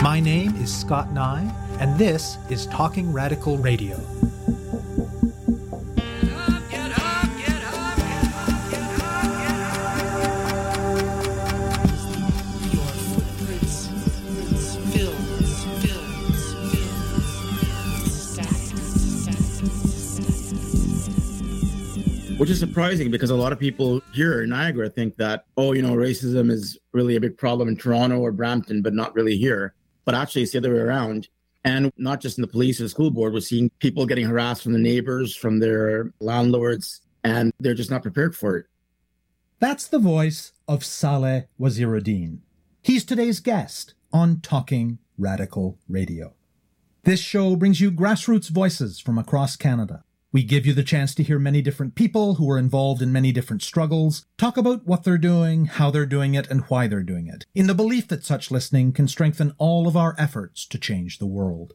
My name is Scott Nye, and this is Talking Radical Radio. Which is surprising because a lot of people here in Niagara think that, racism is really a big problem in Toronto or Brampton, but not really here. But actually, it's the other way around. And not just in the police or the school board, we're seeing people getting harassed from the neighbors, from their landlords, and they're just not prepared for it. That's the voice of Saleh Waziruddin. He's today's guest on Talking Radical Radio. This show brings you grassroots voices from across Canada. We give you the chance to hear many different people who are involved in many different struggles, talk about what they're doing, how they're doing it, and why they're doing it, in the belief that such listening can strengthen all of our efforts to change the world.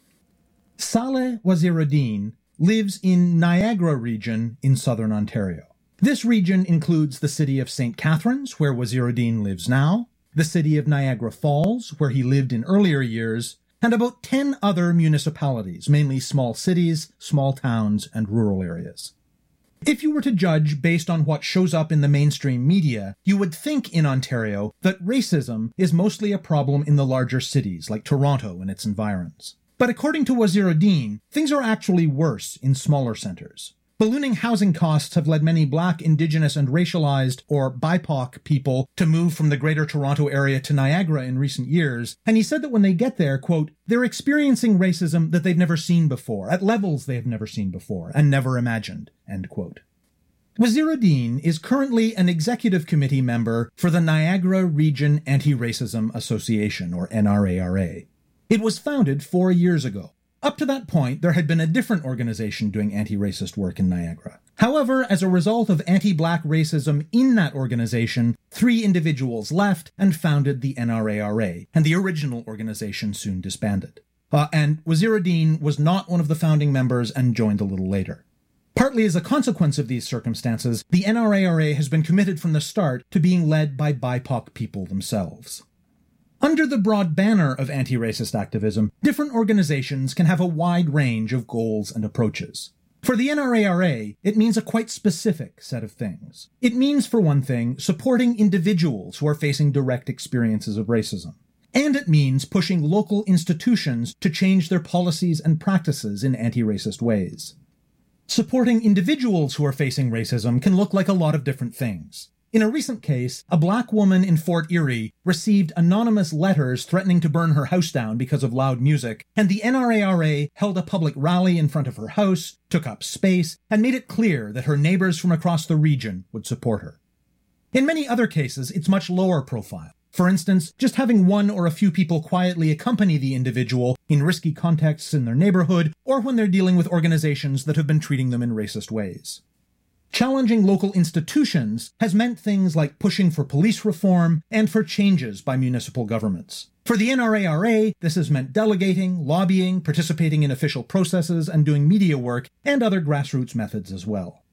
Saleh Waziruddin lives in Niagara region in southern Ontario. This region includes the city of St. Catharines, where Waziruddin lives now, the city of Niagara Falls, where he lived in earlier years, and about 10 other municipalities, mainly small cities, small towns, and rural areas. If you were to judge based on what shows up in the mainstream media, you would think in Ontario that racism is mostly a problem in the larger cities, like Toronto and its environs. But according to Waziruddin, things are actually worse in smaller centres. Ballooning housing costs have led many Black, Indigenous, and racialized, or BIPOC people to move from the Greater Toronto Area to Niagara in recent years, and he said that when they get there, quote, they're experiencing racism that they've never seen before, at levels they have never seen before, and never imagined, end quote. Waziruddin is currently an executive committee member for the Niagara Region Anti-Racism Association, or NRARA. It was founded 4 years ago. Up to that point, there had been a different organization doing anti-racist work in Niagara. However, as a result of anti-Black racism in that organization, 3 individuals left and founded the NRARA, and the original organization soon disbanded. And Waziruddin was not one of the founding members and joined a little later. Partly as a consequence of these circumstances, the NRARA has been committed from the start to being led by BIPOC people themselves. Under the broad banner of anti-racist activism, different organizations can have a wide range of goals and approaches. For the NRARA, it means a quite specific set of things. It means, for one thing, supporting individuals who are facing direct experiences of racism. And it means pushing local institutions to change their policies and practices in anti-racist ways. Supporting individuals who are facing racism can look like a lot of different things. In a recent case, a Black woman in Fort Erie received anonymous letters threatening to burn her house down because of loud music, and the NRARA held a public rally in front of her house, took up space, and made it clear that her neighbors from across the region would support her. In many other cases, it's much lower profile. For instance, just having one or a few people quietly accompany the individual in risky contexts in their neighborhood, or when they're dealing with organizations that have been treating them in racist ways. Challenging local institutions has meant things like pushing for police reform and for changes by municipal governments. For the NRARA, this has meant delegating, lobbying, participating in official processes, and doing media work, and other grassroots methods as well.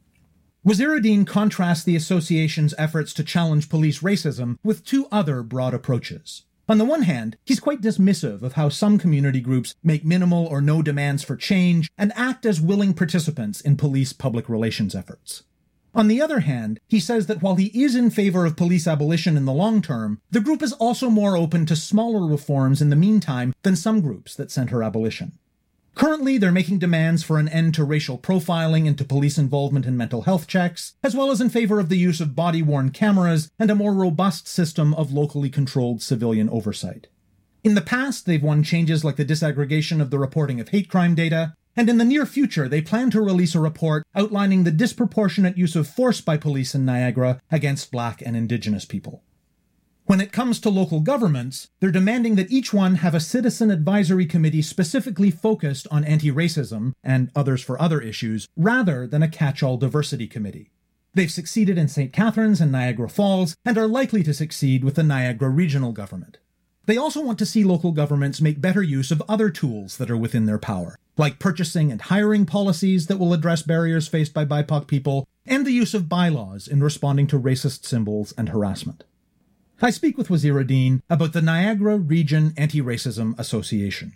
Waziruddin contrasts the association's efforts to challenge police racism with 2 other broad approaches. On the one hand, he's quite dismissive of how some community groups make minimal or no demands for change and act as willing participants in police public relations efforts. On the other hand, he says that while he is in favor of police abolition in the long term, the group is also more open to smaller reforms in the meantime than some groups that center abolition. Currently, they're making demands for an end to racial profiling and to police involvement in mental health checks, as well as in favor of the use of body-worn cameras and a more robust system of locally controlled civilian oversight. In the past, they've won changes like the disaggregation of the reporting of hate crime data, and in the near future, they plan to release a report outlining the disproportionate use of force by police in Niagara against Black and Indigenous people. When it comes to local governments, they're demanding that each one have a citizen advisory committee specifically focused on anti-racism and others for other issues, rather than a catch-all diversity committee. They've succeeded in St. Catharines and Niagara Falls, and are likely to succeed with the Niagara regional government. They also want to see local governments make better use of other tools that are within their power, like purchasing and hiring policies that will address barriers faced by BIPOC people, and the use of bylaws in responding to racist symbols and harassment. I speak with Waziruddin about the Niagara Region Anti-Racism Association.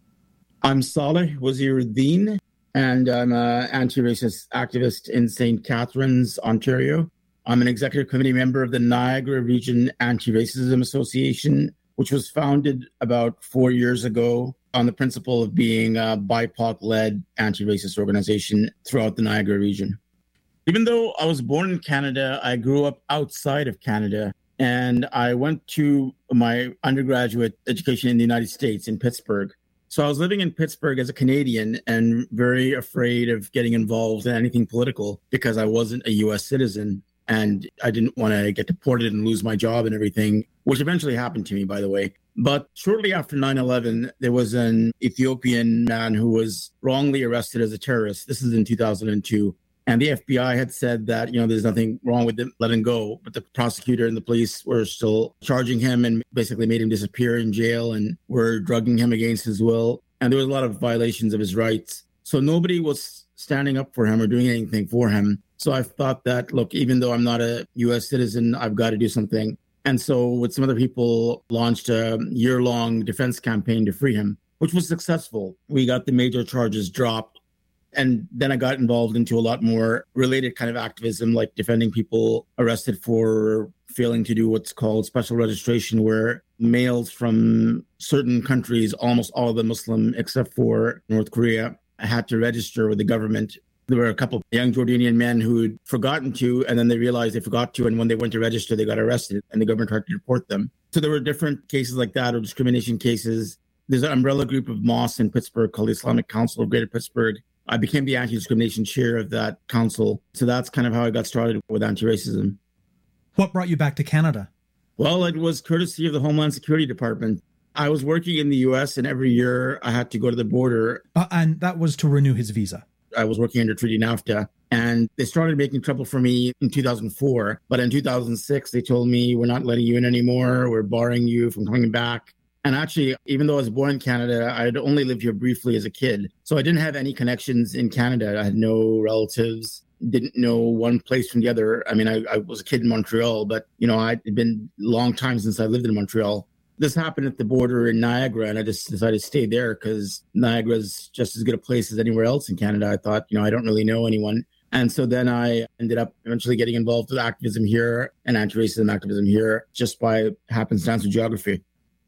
I'm Saleh Waziruddin, and I'm an anti-racist activist in St. Catharines, Ontario. I'm an executive committee member of the Niagara Region Anti-Racism Association, which was founded about 4 years ago on the principle of being a BIPOC-led anti-racist organization throughout the Niagara region. Even though I was born in Canada, I grew up outside of Canada, and I went to my undergraduate education in the United States, in Pittsburgh. So I was living in Pittsburgh as a Canadian and very afraid of getting involved in anything political because I wasn't a U.S. citizen and I didn't want to get deported and lose my job and everything, which eventually happened to me, by the way. But shortly after 9/11, there was an Ethiopian man who was wrongly arrested as a terrorist. This is in 2002. And the FBI had said that, there's nothing wrong with him, let him go. But the prosecutor and the police were still charging him and basically made him disappear in jail and were drugging him against his will. And there was a lot of violations of his rights. So nobody was standing up for him or doing anything for him. So I thought that, look, even though I'm not a U.S. citizen, I've got to do something. And so with some other people, launched a year-long defense campaign to free him, which was successful. We got the major charges dropped. And then I got involved into a lot more related kind of activism, like defending people arrested for failing to do what's called special registration, where males from certain countries, almost all of them Muslim, except for North Korea, had to register with the government. There were a couple of young Jordanian men who had forgotten to, and then they realized they forgot to. And when they went to register, they got arrested and the government tried to deport them. So there were different cases like that, or discrimination cases. There's an umbrella group of mosques in Pittsburgh called the Islamic Council of Greater Pittsburgh. I became the anti-discrimination chair of that council. So that's kind of how I got started with anti-racism. What brought you back to Canada? Well, it was courtesy of the Homeland Security Department. I was working in the U.S. and every year I had to go to the border. And that was to renew his visa. I was working under Treaty NAFTA, and they started making trouble for me in 2004. But in 2006, they told me, we're not letting you in anymore. We're barring you from coming back. And actually, even though I was born in Canada, I had only lived here briefly as a kid. So I didn't have any connections in Canada. I had no relatives, didn't know one place from the other. I mean, I was a kid in Montreal, but, it'd been a long time since I lived in Montreal. This happened at the border in Niagara, and I just decided to stay there because Niagara is just as good a place as anywhere else in Canada. I thought, I don't really know anyone. And so then I ended up eventually getting involved with activism here and anti-racism activism here just by happenstance of geography.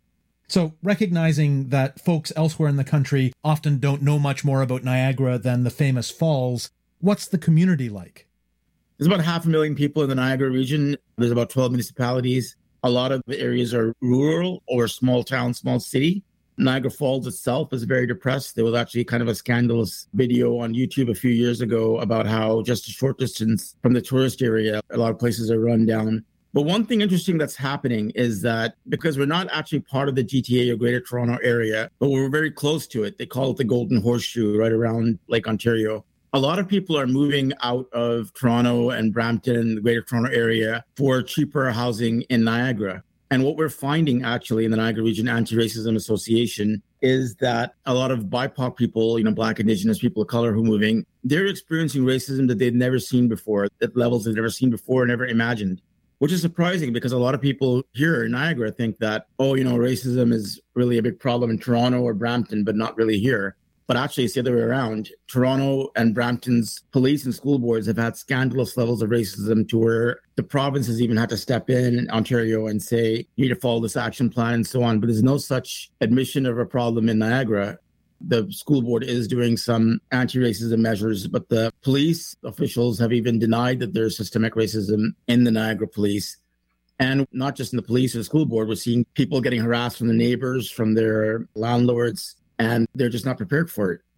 So recognizing that folks elsewhere in the country often don't know much more about Niagara than the famous falls, what's the community like? There's about 500,000 people in the Niagara region. There's about 12 municipalities. A lot of the areas are rural or small town, small city. Niagara Falls itself is very depressed. There was actually kind of a scandalous video on YouTube a few years ago about how just a short distance from the tourist area, a lot of places are run down. But one thing interesting that's happening is that because we're not actually part of the GTA or Greater Toronto area, but we're very close to it. They call it the Golden Horseshoe right around Lake Ontario. A lot of people are moving out of Toronto and Brampton and the Greater Toronto area for cheaper housing in Niagara. And what we're finding actually in the Niagara Region Anti-Racism Association is that a lot of BIPOC people, Black, Indigenous people of color who are moving, they're experiencing racism that they've never seen before, at levels they've never seen before, never imagined. Which is surprising because a lot of people here in Niagara think that, racism is really a big problem in Toronto or Brampton, but not really here. But actually, it's the other way around. Toronto and Brampton's police and school boards have had scandalous levels of racism to where the provinces even had to step in Ontario and say, you need to follow this action plan and so on. But there's no such admission of a problem in Niagara. The school board is doing some anti-racism measures, but the police officials have even denied that there's systemic racism in the Niagara police. And not just in the police or the school board, we're seeing people getting harassed from the neighbors, from their landlords, and they're just not prepared for it.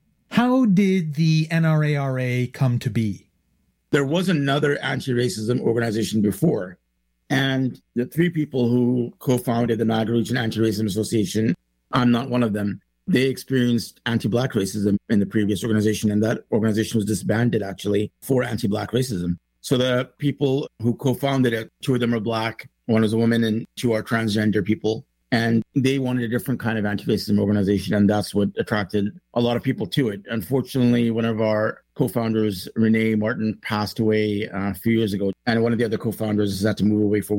How did the NRARA come to be? There was another anti-racism organization before, and the three people who co-founded the Niagara Region Anti-Racism Association, I'm not one of them. They experienced anti-Black racism in the previous organization, and that organization was disbanded, actually, for anti-Black racism. So the people who co-founded it, two of them are Black, one is a woman, and two are transgender people. And they wanted a different kind of anti-racism organization, and that's what attracted a lot of people to it. Unfortunately, one of our co-founders, Renee Martin, passed away a few years ago, and one of the other co-founders has had to move away for work.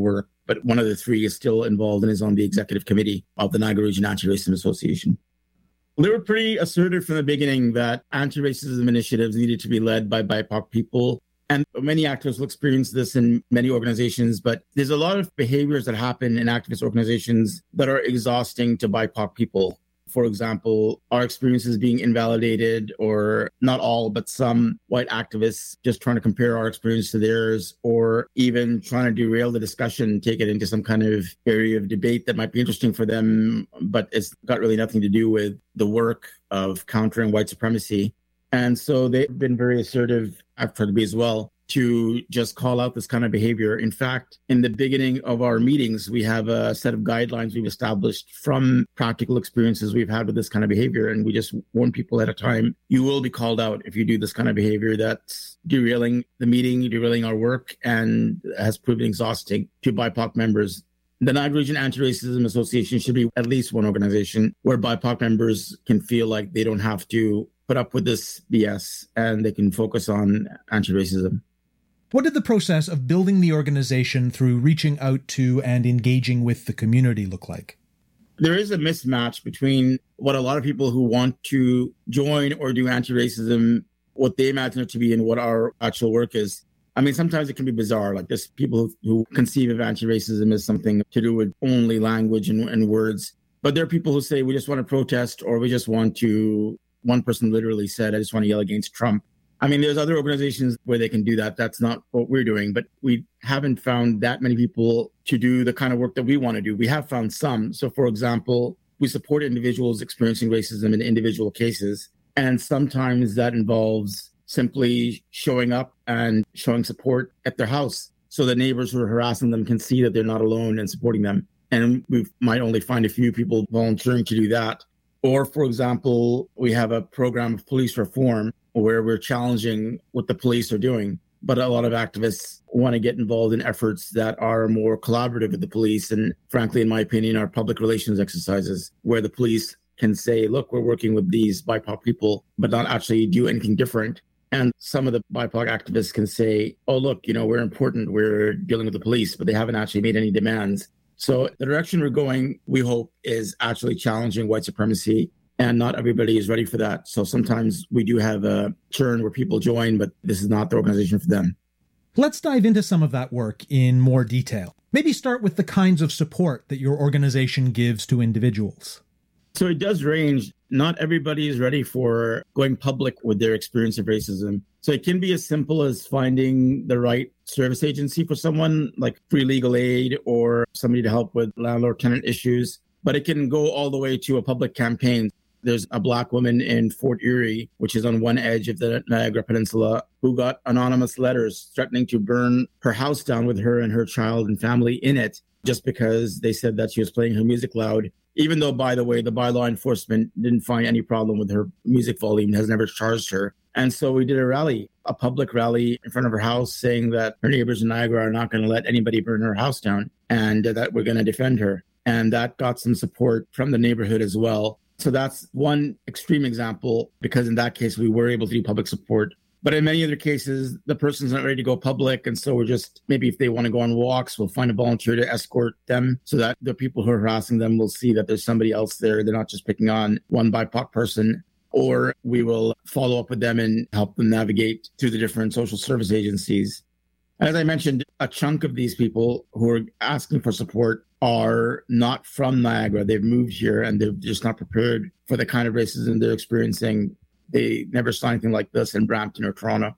but one of the three is still involved and is on the executive committee of the Niagara Region Anti-Racism Association. They were pretty assertive from the beginning that anti-racism initiatives needed to be led by BIPOC people. And many activists will experience this in many organizations, but there's a lot of behaviors that happen in activist organizations that are exhausting to BIPOC people. For example, our experiences being invalidated, or not all, but some white activists just trying to compare our experience to theirs, or even trying to derail the discussion, take it into some kind of area of debate that might be interesting for them, but it's got really nothing to do with the work of countering white supremacy. And so they've been very assertive, I've tried to be as well, to just call out this kind of behavior. In fact, in the beginning of our meetings, we have a set of guidelines we've established from practical experiences we've had with this kind of behavior. And we just warn people at a time, you will be called out if you do this kind of behavior that's derailing the meeting, derailing our work, and has proven exhausting to BIPOC members. The Niagara Region Anti-Racism Association should be at least one organization where BIPOC members can feel like they don't have to put up with this BS and they can focus on anti-racism. What did the process of building the organization through reaching out to and engaging with the community look like? There is a mismatch between what a lot of people who want to join or do anti-racism, what they imagine it to be, and what our actual work is. I mean, sometimes it can be bizarre. Like there's people who conceive of anti-racism as something to do with only language and words. But there are people who say, we just want to protest, or we just want to, one person literally said, I just want to yell against Trump. I mean, there's other organizations where they can do that. That's not what we're doing, but we haven't found that many people to do the kind of work that we want to do. We have found some. So, for example, we support individuals experiencing racism in individual cases. And sometimes that involves simply showing up and showing support at their house so the neighbors who are harassing them can see that they're not alone and supporting them. And we might only find a few people volunteering to do that. Or, for example, we have a program of police reform where we're challenging what the police are doing. But a lot of activists want to get involved in efforts that are more collaborative with the police. And frankly, in my opinion, are public relations exercises where the police can say, look, we're working with these BIPOC people, but not actually do anything different. And some of the BIPOC activists can say, oh, look, we're important. We're dealing with the police, but they haven't actually made any demands. So the direction we're going, we hope, is actually challenging white supremacy. And not everybody is ready for that. So sometimes we do have a churn where people join, but this is not the organization for them. Let's dive into some of that work in more detail. Maybe start with the kinds of support that your organization gives to individuals. So it does range. Not everybody is ready for going public with their experience of racism. So it can be as simple as finding the right service agency for someone, like free legal aid or somebody to help with landlord-tenant issues. But it can go all the way to a public campaign. There's a Black woman in Fort Erie, which is on one edge of the Niagara Peninsula, who got anonymous letters threatening to burn her house down with her and her child and family in it, just because they said that she was playing her music loud. Even though, by the way, the bylaw enforcement didn't find any problem with her music volume, has never charged her. And so we did a rally, a public rally in front of her house, saying that her neighbors in Niagara are not going to let anybody burn her house down and that we're going to defend her. And that got some support from the neighborhood as well. So that's one extreme example, because in that case, we were able to do public support. But in many other cases, the person's not ready to go public. And so we're just, maybe if they want to go on walks, we'll find a volunteer to escort them so that the people who are harassing them will see that there's somebody else there. They're not just picking on one BIPOC person. Or we will follow up with them and help them navigate through the different social service agencies. As I mentioned, a chunk of these people who are asking for support are not from Niagara. They've moved here and they're just not prepared for the kind of racism they're experiencing. They never saw anything like this in Brampton or Toronto.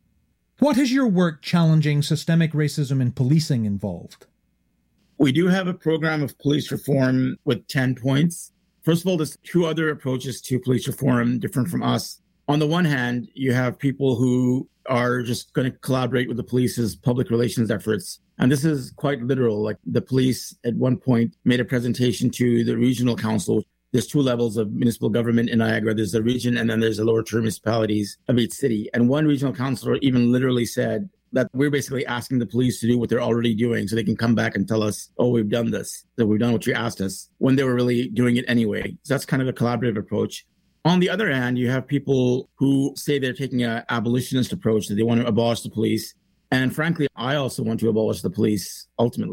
What has your work challenging systemic racism in policing involved? We do have a program of police reform with 10 points. First of all, there's two other approaches to police reform different from us. On the one hand, you have people who are just going to collaborate with the police's public relations efforts. And this is quite literal. Like the police at one point made a presentation to the regional council. There's two levels of municipal government in Niagara. There's the region and then there's the lower tier municipalities of each city. And one regional councillor even literally said that we're basically asking the police to do what they're already doing so they can come back and tell us, oh, we've done this, that we've done what you asked us, when they were really doing it anyway. So that's kind of a collaborative approach. On the other hand, you have people who say they're taking an abolitionist approach, that they want to abolish the police. And frankly, I also want to abolish the police ultimately.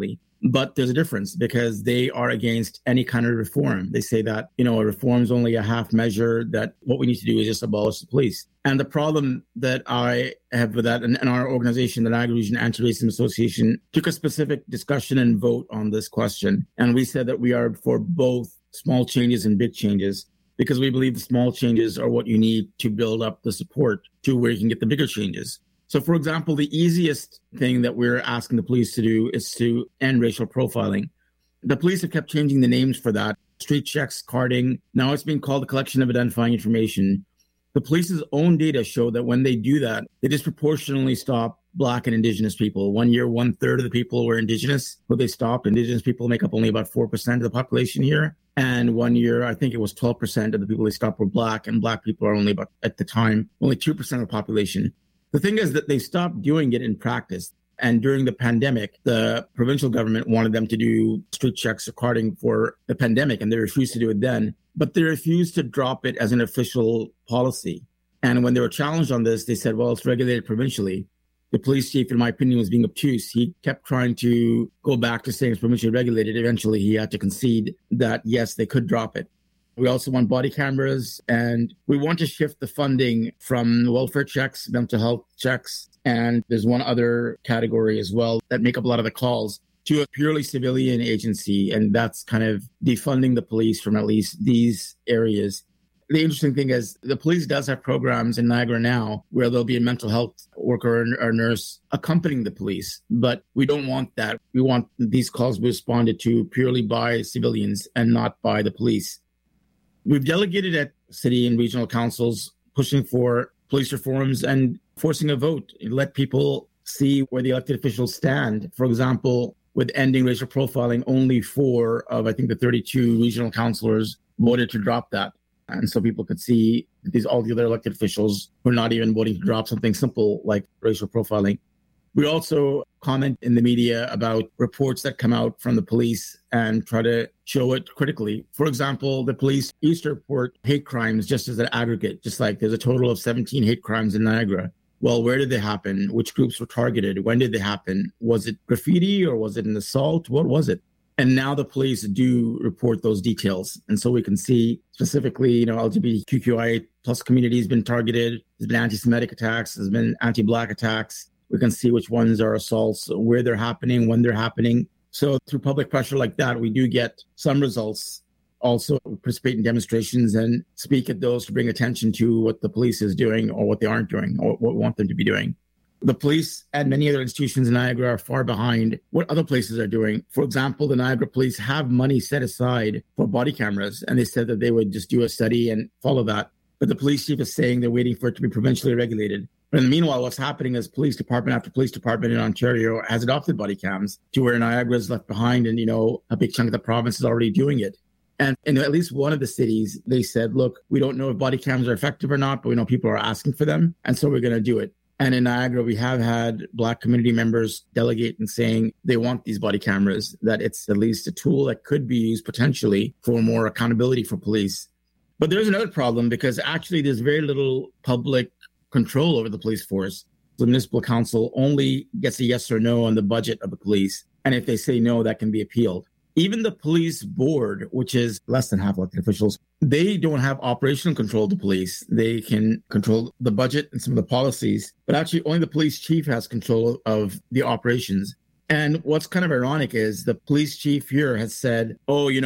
But there's a difference because they are against any kind of reform. They say that, a reform is only a half measure, that what we need to do is just abolish the police. And the problem that I have with that, and our organization, the Niagara Region Anti-Racism Association, took a specific discussion and vote on this question. And we said that we are for both small changes and big changes, because we believe the small changes are what you need to build up the support to where you can get the bigger changes. So, for example, the easiest thing that we're asking the police to do is to end racial profiling. The police have kept changing the names for that. Street checks, carding. Now it's being called the collection of identifying information. The police's own data show that when they do that, they disproportionately stop Black and Indigenous people. 1 year, 1/3 of the people were Indigenous, who they stopped. Indigenous people make up only about 4% of the population here. And 1 year, I think it was 12% of the people they stopped were Black, and Black people are only about, at the time, only 2% of the population. The thing is that they stopped doing it in practice. And during the pandemic, the provincial government wanted them to do street checks or carding for the pandemic, and they refused to do it then. But they refused to drop it as an official policy. And when they were challenged on this, they said, well, it's regulated provincially. The police chief, in my opinion, was being obtuse. He kept trying to go back to saying it's provincially regulated. Eventually, he had to concede that, yes, they could drop it. We also want body cameras, and we want to shift the funding from welfare checks, mental health checks, and there's one other category as well that make up a lot of the calls, to a purely civilian agency, and that's kind of defunding the police from at least these areas. The interesting thing is the police does have programs in Niagara now where there'll be a mental health worker or nurse accompanying the police, but we don't want that. We want these calls to be responded to purely by civilians and not by the police. We've delegated at city and regional councils pushing for police reforms and forcing a vote. Let people see where the elected officials stand. For example, with ending racial profiling, only 4 of, I think, the 32 regional councillors voted to drop that. And so people could see that all the other elected officials were not even voting to drop something simple like racial profiling. We also comment in the media about reports that come out from the police and try to show it critically. For example, the police used to report hate crimes just as an aggregate, just like there's a total of 17 hate crimes in Niagara. Well, where did they happen? Which groups were targeted? When did they happen? Was it graffiti or was it an assault? What was it? And now the police do report those details. And so we can see specifically, LGBTQIA plus community has been targeted. There's been anti-Semitic attacks. There's been anti-Black attacks. We can see which ones are assaults, where they're happening, when they're happening. So through public pressure like that, we do get some results. Also participate in demonstrations and speak at those to bring attention to what the police is doing or what they aren't doing or what we want them to be doing. The police and many other institutions in Niagara are far behind what other places are doing. For example, the Niagara police have money set aside for body cameras, and they said that they would just do a study and follow that. But the police chief is saying they're waiting for it to be provincially regulated. But in the meanwhile, what's happening is police department after police department in Ontario has adopted body cams to where Niagara is left behind, and, a big chunk of the province is already doing it. And in at least one of the cities, they said, look, we don't know if body cams are effective or not, but we know people are asking for them. And so we're going to do it. And in Niagara, we have had Black community members delegate and saying they want these body cameras, that it's at least a tool that could be used potentially for more accountability for police. But there's another problem because actually there's very little public control over the police force. The municipal council only gets a yes or no on the budget of the police. And if they say no, that can be appealed. Even the police board, which is less than half elected officials, they don't have operational control of the police. They can control the budget and some of the policies, but actually only the police chief has control of the operations. And what's kind of ironic is the police chief here has said,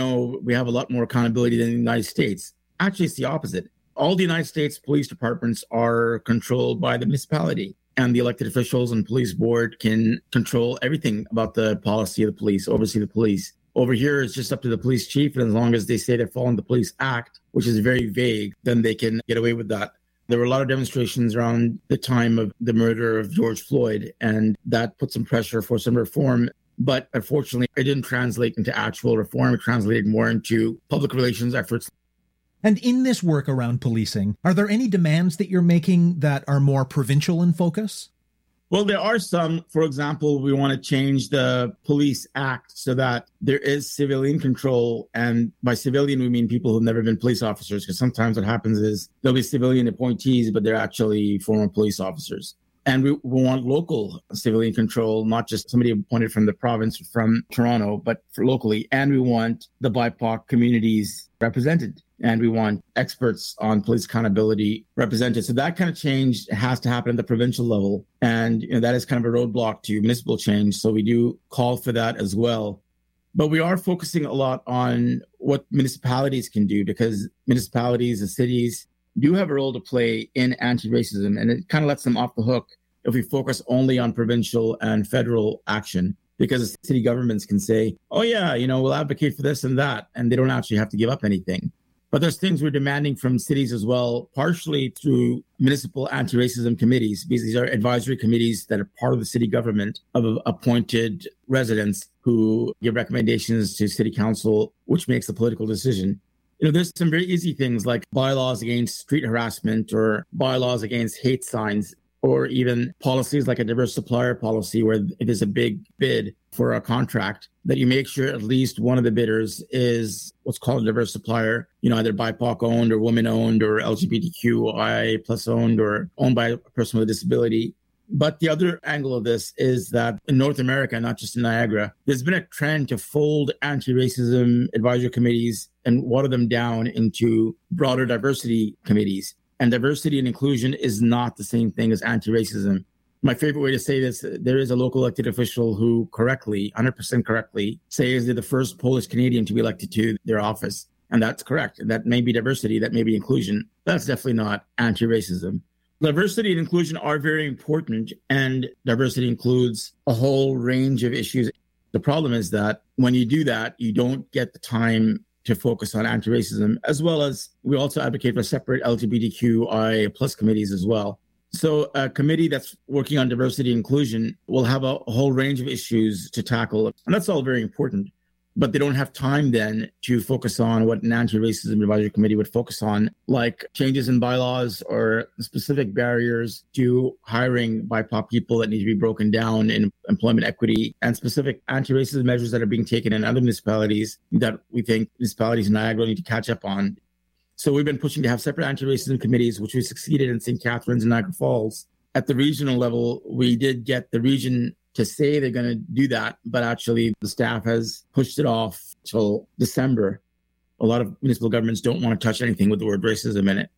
we have a lot more accountability than the United States. Actually, it's the opposite. All the United States police departments are controlled by the municipality, and the elected officials and police board can control everything about the policy of the police, oversee the police. Over here, it's just up to the police chief, and as long as they say they're following the Police Act, which is very vague, then they can get away with that. There were a lot of demonstrations around the time of the murder of George Floyd, and that put some pressure for some reform. But unfortunately, it didn't translate into actual reform. It translated more into public relations efforts. And in this work around policing, are there any demands that you're making that are more provincial in focus? Well, there are some. For example, we want to change the Police Act so that there is civilian control. And by civilian, we mean people who've never been police officers, because sometimes what happens is there'll be civilian appointees, but they're actually former police officers. And we want local civilian control, not just somebody appointed from the province or from Toronto, but for locally. And we want the BIPOC communities represented. And we want experts on police accountability represented. So that kind of change has to happen at the provincial level. And that is kind of a roadblock to municipal change. So we do call for that as well. But we are focusing a lot on what municipalities can do, because municipalities and cities do have a role to play in anti-racism, and it kind of lets them off the hook if we focus only on provincial and federal action, because city governments can say, oh yeah, we'll advocate for this and that, and they don't actually have to give up anything. But there's things we're demanding from cities as well, partially through municipal anti-racism committees, because these are advisory committees that are part of the city government of appointed residents who give recommendations to city council, which makes a political decision. There's some very easy things like bylaws against street harassment or bylaws against hate signs, or even policies like a diverse supplier policy where it is a big bid for a contract, that you make sure at least one of the bidders is what's called a diverse supplier, either BIPOC owned or women owned or LGBTQI plus owned or owned by a person with a disability. But the other angle of this is that in North America, not just in Niagara, there's been a trend to fold anti-racism advisory committees and water them down into broader diversity committees. And diversity and inclusion is not the same thing as anti-racism. My favorite way to say this, there is a local elected official who 100% correctly, says they're the first Polish Canadian to be elected to their office. And that's correct. That may be diversity, that may be inclusion. That's definitely not anti-racism. Diversity and inclusion are very important, and diversity includes a whole range of issues. The problem is that when you do that, you don't get the time to focus on anti-racism, as well as we also advocate for separate LGBTQI plus committees as well. So a committee that's working on diversity and inclusion will have a whole range of issues to tackle, and that's all very important. But they don't have time then to focus on what an anti-racism advisory committee would focus on, like changes in bylaws or specific barriers to hiring BIPOC people that need to be broken down in employment equity, and specific anti-racism measures that are being taken in other municipalities that we think municipalities in Niagara need to catch up on. So we've been pushing to have separate anti-racism committees, which we succeeded in St. Catharines and Niagara Falls. At the regional level, we did get the region to say they're going to do that, but actually the staff has pushed it off till December. A lot of municipal governments don't want to touch anything with the word racism in it.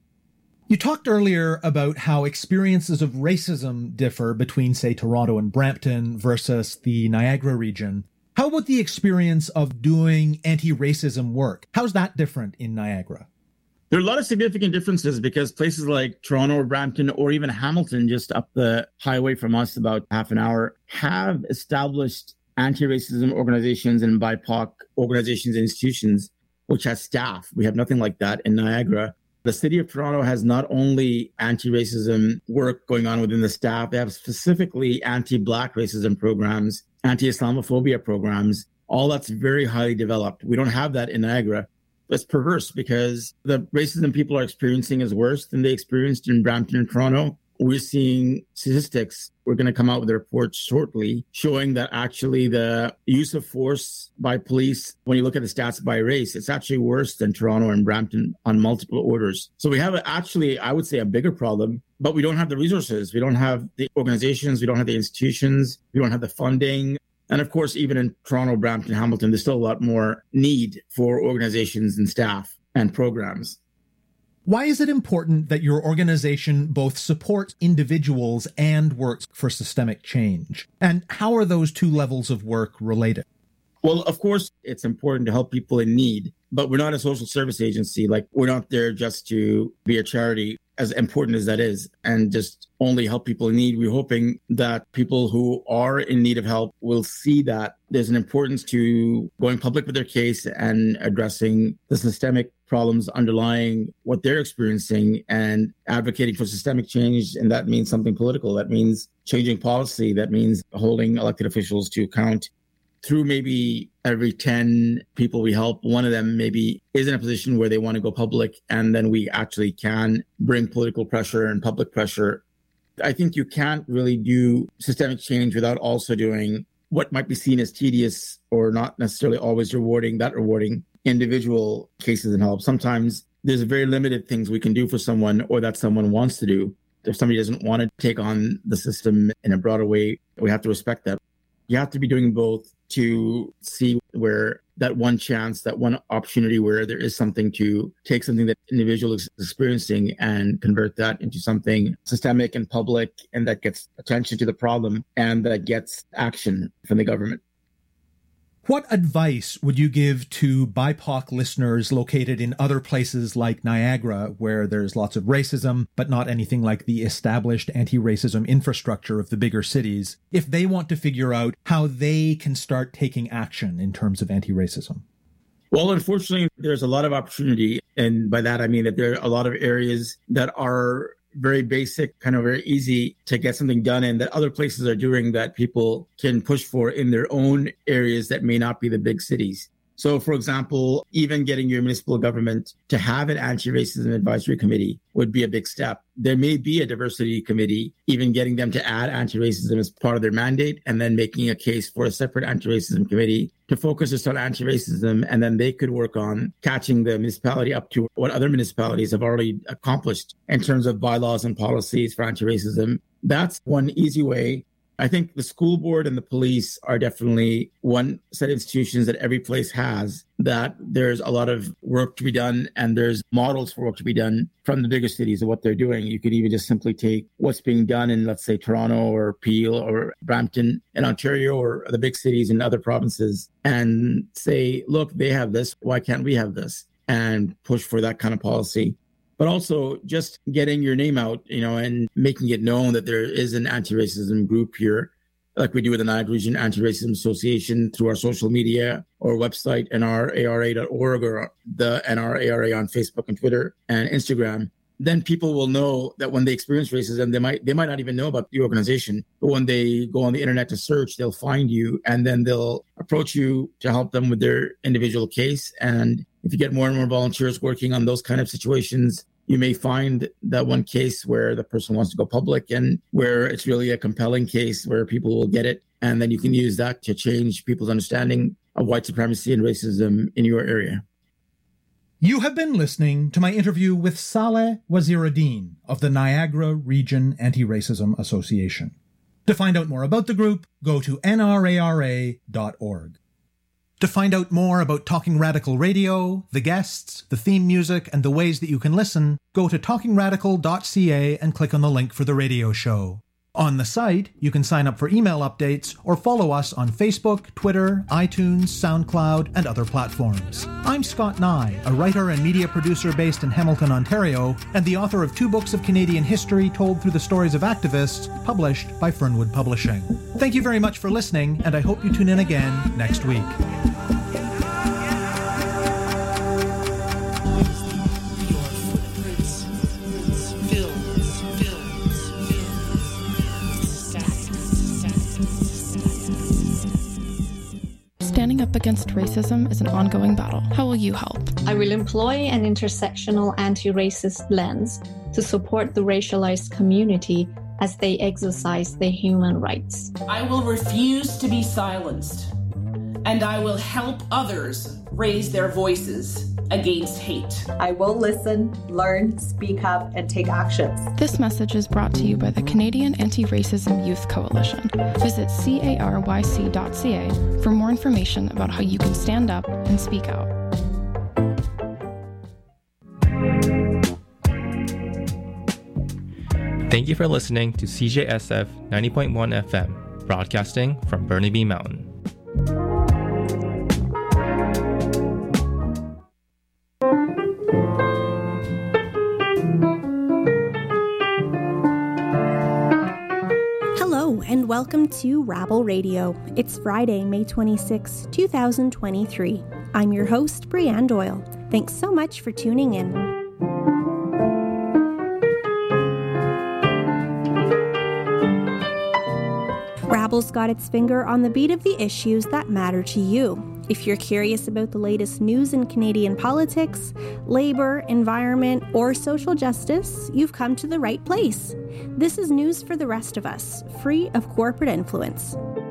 You talked earlier about how experiences of racism differ between, say, Toronto and Brampton versus the Niagara region. How about the experience of doing anti-racism work? How's that different in Niagara? There are a lot of significant differences, because places like Toronto or Brampton or even Hamilton, just up the highway from us about half an hour, have established anti-racism organizations and BIPOC organizations and institutions, which has staff. We have nothing like that in Niagara. The city of Toronto has not only anti-racism work going on within the staff, they have specifically anti-Black racism programs, anti-Islamophobia programs. All that's very highly developed. We don't have that in Niagara. That's perverse, because the racism people are experiencing is worse than they experienced in Brampton and Toronto. We're seeing statistics. We're going to come out with a report shortly showing that actually the use of force by police, when you look at the stats by race, it's actually worse than Toronto and Brampton on multiple orders. So we have actually, I would say, a bigger problem, but we don't have the resources. We don't have the organizations. We don't have the institutions. We don't have the funding. And of course, even in Toronto, Brampton, Hamilton, there's still a lot more need for organizations and staff and programs. Why is it important that your organization both supports individuals and works for systemic change? And how are those two levels of work related? Well, of course, it's important to help people in need, but we're not a social service agency. Like, we're not there just to be a charity, as important as that is, and just only help people in need. We're hoping that people who are in need of help will see that there's an importance to going public with their case and addressing the systemic problems underlying what they're experiencing and advocating for systemic change. And that means something political. That means changing policy. That means holding elected officials to account. Through maybe every 10 people we help, one of them maybe is in a position where they want to go public, and then we actually can bring political pressure and public pressure. I think you can't really do systemic change without also doing what might be seen as tedious or not necessarily always rewarding individual cases and help. Sometimes there's very limited things we can do for someone or that someone wants to do If somebody doesn't want to take on the system in a broader way, we have to respect that. You have to be doing both to see where that one chance, that one opportunity where there is something to take something that individual is experiencing and convert that into something systemic and public, and that gets attention to the problem and that gets action from the government. What advice would you give to BIPOC listeners located in other places like Niagara, where there's lots of racism, but not anything like the established anti-racism infrastructure of the bigger cities, if they want to figure out how they can start taking action in terms of anti-racism? Well, unfortunately, there's a lot of opportunity. And by that, I mean that there are a lot of areas that are very basic, kind of very easy to get something done in that other places are doing that people can push for in their own areas that may not be the big cities. So, for example, even getting your municipal government to have an anti-racism advisory committee would be a big step. There may be a diversity committee, even getting them to add anti-racism as part of their mandate, and then making a case for a separate anti-racism committee to focus just on anti-racism. And then they could work on catching the municipality up to what other municipalities have already accomplished in terms of bylaws and policies for anti-racism. That's one easy way. I think the school board and the police are definitely one set of institutions that every place has, that there's a lot of work to be done and there's models for work to be done from the bigger cities of what they're doing. You could even just simply take what's being done in, let's say, Toronto or Peel or Brampton in Ontario or the big cities in other provinces and say, look, they have this, why can't we have this? And push for that kind of policy. But also just getting your name out, and making it known that there is an anti-racism group here, like we do with the Niagara Region Anti-Racism Association through our social media or website, nrara.org, or the NRARA on Facebook and Twitter and Instagram. Then people will know that when they experience racism, they might not even know about the organization, but when they go on the internet to search, they'll find you and then they'll approach you to help them with their individual case. And if you get more and more volunteers working on those kind of situations, you may find that one case where the person wants to go public and where it's really a compelling case where people will get it. And then you can use that to change people's understanding of white supremacy and racism in your area. You have been listening to my interview with Saleh Waziruddin of the Niagara Region Anti-Racism Association. To find out more about the group, go to nrara.org. To find out more about Talking Radical Radio, the guests, the theme music, and the ways that you can listen, go to talkingradical.ca and click on the link for the radio show. On the site, you can sign up for email updates or follow us on Facebook, Twitter, iTunes, SoundCloud, and other platforms. I'm Scott Nye, a writer and media producer based in Hamilton, Ontario, and the author of 2 books of Canadian history told through the stories of activists, published by Fernwood Publishing. Thank you very much for listening, and I hope you tune in again next week. Standing up against racism is an ongoing battle. How will you help? I will employ an intersectional anti-racist lens to support the racialized community as they exercise their human rights. I will refuse to be silenced, and I will help others raise their voices against hate. I will listen, learn, speak up, and take actions. This message is brought to you by the Canadian Anti-Racism Youth Coalition. Visit caryc.ca for more information about how you can stand up and speak out. Thank you for listening to CJSF 90.1 FM, broadcasting from Burnaby Mountain. And welcome to Rabble Radio. It's Friday, May 26, 2023. I'm your host, Brianne Doyle. Thanks so much for tuning in. Rabble's got its finger on the beat of the issues that matter to you. If you're curious about the latest news in Canadian politics, labor, environment, or social justice, you've come to the right place. This is news for the rest of us, free of corporate influence.